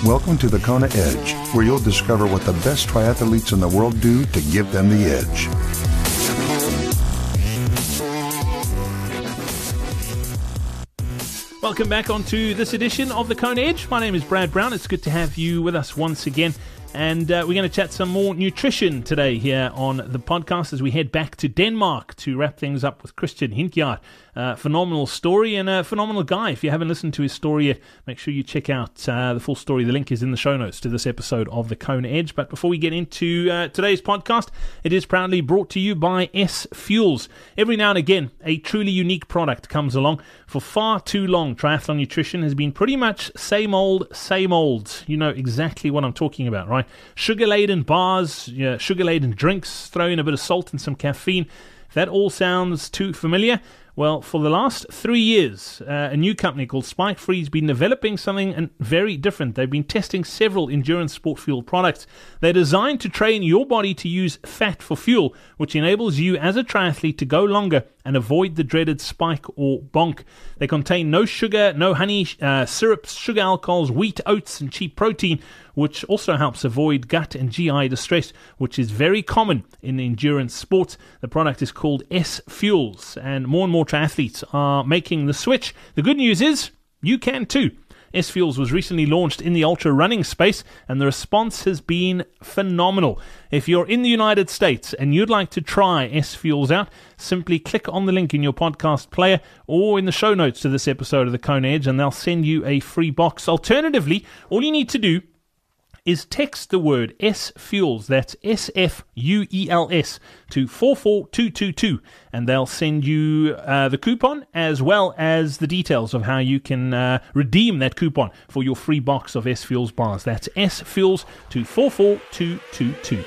Welcome to the Kona Edge, where you'll discover what the best triathletes in the world do to give them the edge. Welcome back onto this edition of the Kona Edge. My name is Brad Brown. It's good to have you with us once again. And we're going to chat some more nutrition today here on the podcast as we head back to Denmark to wrap things up with Christian Hinkjaard. Phenomenal story and a phenomenal guy. If you haven't listened to his story yet, make sure you check out the full story. The link is in the show notes to this episode of the Kona Edge. But before we get into today's podcast, it is proudly brought to you by S Fuels. Every now and again, a truly unique product comes along. For far too long, triathlon nutrition has been pretty much same old, same old. You know exactly what I'm talking about, right? Sugar-laden bars, sugar-laden drinks, throw in a bit of salt and some caffeine. If that all sounds too familiar, well, for the last 3 years, a new company called Spike Free has been developing something very different. They've been testing several endurance sport fuel products. They're designed to train your body to use fat for fuel, which enables you as a triathlete to go longer and avoid the dreaded spike or bonk. They contain no sugar, no honey, syrups, sugar alcohols, wheat, oats, and cheap protein, which also helps avoid gut and GI distress, which is very common in endurance sports. The product is called S Fuels, and more triathletes are making the switch. The good news is you can too. S Fuels was recently launched in the ultra running space, and the response has been phenomenal. If you're in the United States and you'd like to try S Fuels out, simply click on the link in your podcast player or in the show notes to this episode of the Kona Edge, and they'll send you a free box. Alternatively, all you need to do is text the word S Fuels, that's SFUELS, to 44222, and they'll send you the coupon as well as the details of how you can redeem that coupon for your free box of S Fuels bars. That's S Fuels to 44222.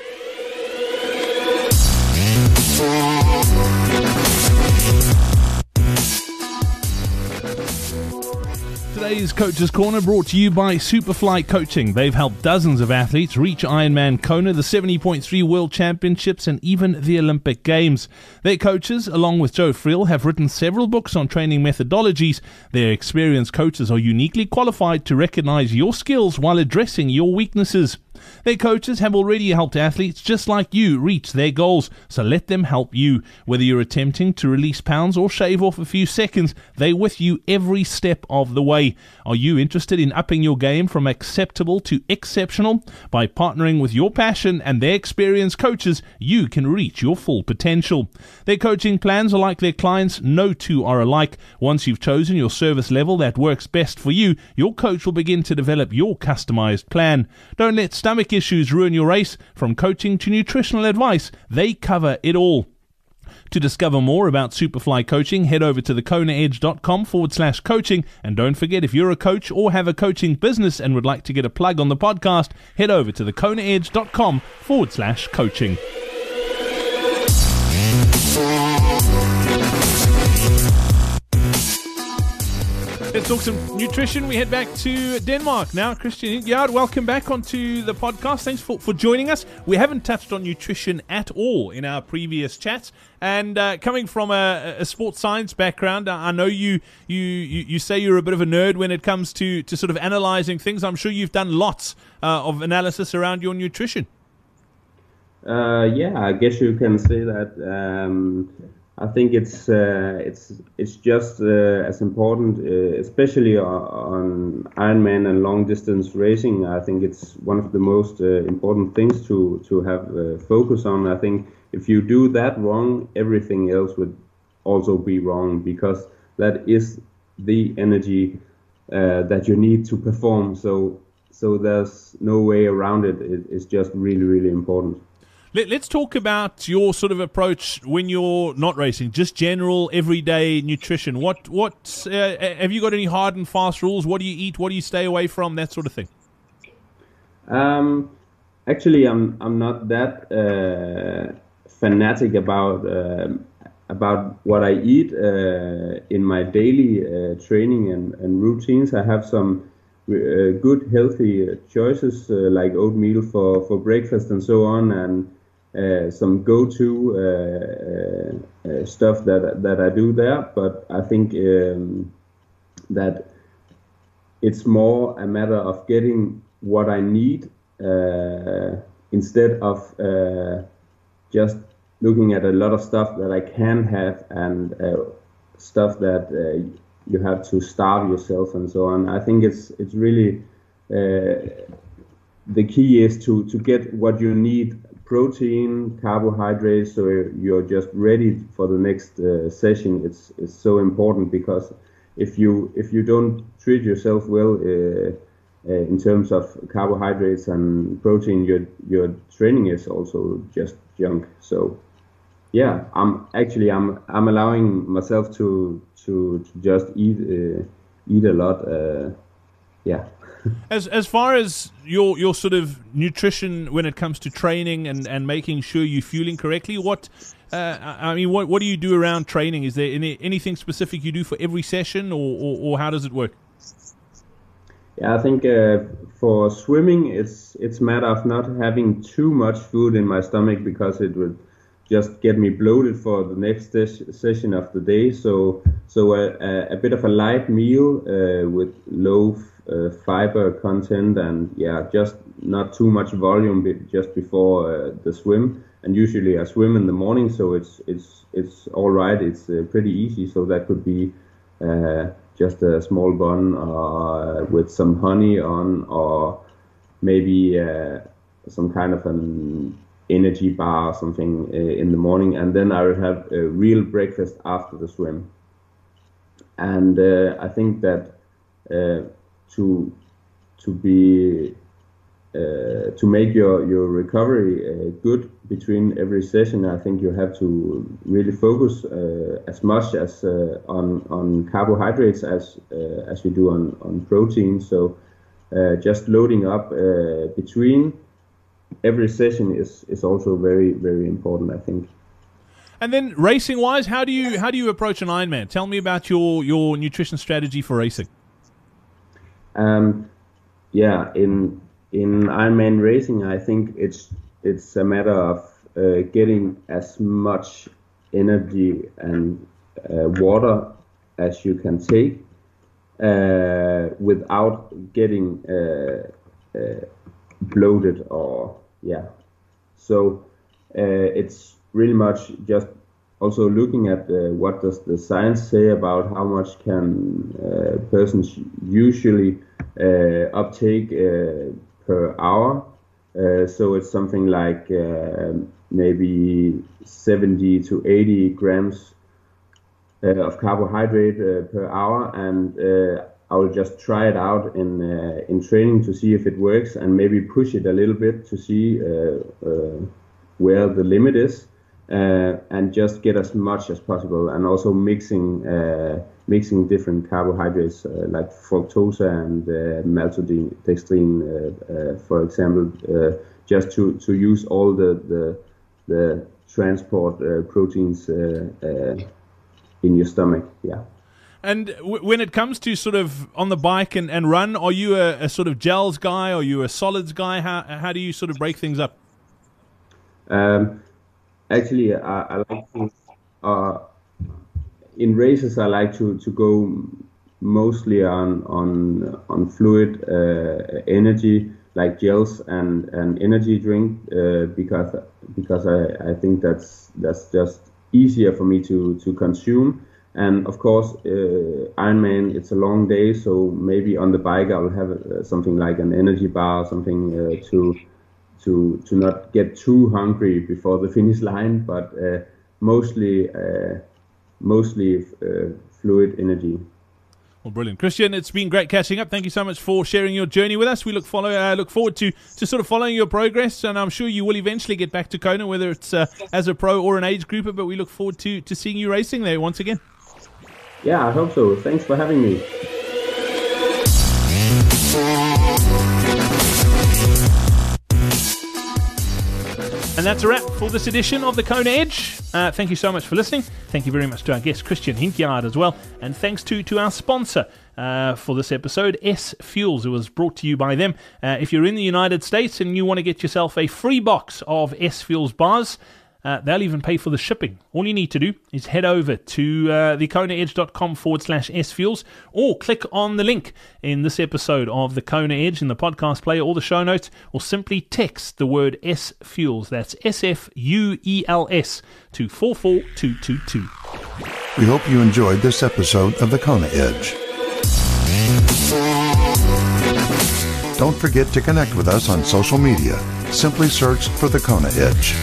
Today's Coach's Corner brought to you by Superfly Coaching. They've helped dozens of athletes reach Ironman Kona, the 70.3 World Championships, and even the Olympic Games. Their coaches, along with Joe Friel, have written several books on training methodologies. Their experienced coaches are uniquely qualified to recognize your skills while addressing your weaknesses. Their coaches have already helped athletes just like you reach their goals, so let them help you. Whether you're attempting to release pounds or shave off a few seconds, they're with you every step of the way. Are you interested in upping your game from acceptable to exceptional? By partnering with your passion and their experienced coaches, you can reach your full potential. Their coaching plans are like their clients. No two are alike. Once you've chosen your service level that works best for you, your coach will begin to develop your customized plan. Don't let stomach issues ruin your race. From coaching to nutritional advice, they cover it all. To discover more about Superfly Coaching, head over to thekonaedge.com/coaching. And don't forget, if you're a coach or have a coaching business and would like to get a plug on the podcast, head over to thekonaedge.com/coaching. Let's talk some nutrition. We head back to Denmark now. Christian Hinkjaard, welcome back onto the podcast. Thanks for joining us. We haven't touched on nutrition at all in our previous chats. And coming from a sports science background, I know you say you're a bit of a nerd when it comes to sort of analyzing things. I'm sure you've done lots of analysis around your nutrition. Yeah, I guess you can say that. I think it's just as important, especially on Ironman and long distance racing. I think it's one of the most important things to have focus on. I think if you do that wrong, everything else would also be wrong, because that is the energy that you need to perform. So there's no way around it. It's just really, really important. Let's talk about your sort of approach when you're not racing, just general everyday nutrition. What have you got any hard and fast rules? What do you eat? What do you stay away from? That sort of thing. Actually, I'm not that fanatic about what I eat in my daily training and routines. I have some good healthy choices like oatmeal for breakfast and so on, and some go-to stuff that I do there. But I think that it's more a matter of getting what I need instead of just looking at a lot of stuff that I can have and stuff that you have to starve yourself and so on. I think it's really the key is to get what you need: protein, carbohydrates, so you're just ready for the next session. It's so important, because if you don't treat yourself well in terms of carbohydrates and protein, your training is also just junk. So yeah, I'm allowing myself to just eat a lot. Yeah. As far as your sort of nutrition when it comes to training and making sure you're fueling correctly, what do you do around training? Is there anything specific you do for every session, or how does it work? Yeah, I think for swimming, it's a matter of not having too much food in my stomach, because it would just get me bloated for the next session of the day. So a bit of a light meal with low fiber content, and just not too much volume just before the swim. And usually I swim in the morning, so it's all right. It's pretty easy. So that could be just a small bun with some honey on, or maybe some kind of an energy bar or something in the morning, and then I will have a real breakfast after the swim. And I think that to make your recovery good between every session, I think you have to really focus as much as on carbohydrates as you do on protein. So just loading up between every session is also very, very important, I think. And then racing wise, how do you approach an Ironman? Tell me about your nutrition strategy for racing. In Ironman racing, I think it's a matter of getting as much energy and water as you can take without getting bloated So it's really much just also looking at what does the science say about how much can persons usually uptake per hour. So it's something like maybe 70 to 80 grams of carbohydrate per hour, and I will just try it out in training to see if it works, and maybe push it a little bit to see where the limit is, and just get as much as possible, and also mixing different carbohydrates like fructose and maltodextrin, for example, just to use all the transport proteins in your stomach. Yeah. And when it comes to sort of on the bike and run, are you a sort of gels guy? Are you a solids guy? How do you sort of break things up? Actually, I like to in races. I like to go mostly on fluid energy, like gels and energy drink, because I think that's just easier for me to consume. And of course, Ironman, it's a long day, so maybe on the bike I will have something like an energy bar, something to not get too hungry before the finish line, but mostly fluid energy. Well, brilliant. Christian, it's been great catching up. Thank you so much for sharing your journey with us. We look forward to sort of following your progress, and I'm sure you will eventually get back to Kona, whether it's as a pro or an age grouper, but we look forward to seeing you racing there once again. Yeah, I hope so. Thanks for having me. And that's a wrap for this edition of the Kona Edge. Thank you so much for listening. Thank you very much to our guest, Christian Hinkyard, as well. And thanks to our sponsor for this episode, S Fuels. It was brought to you by them. If you're in the United States and you want to get yourself a free box of S Fuels bars, They'll even pay for the shipping. All you need to do is head over to thekonaedge.com/sfuels, or click on the link in this episode of The Kona Edge in the podcast player or the show notes, or simply text the word S-Fuels, that's SFUELS, to 44222. We hope you enjoyed this episode of The Kona Edge. Don't forget to connect with us on social media. Simply search for The Kona Edge.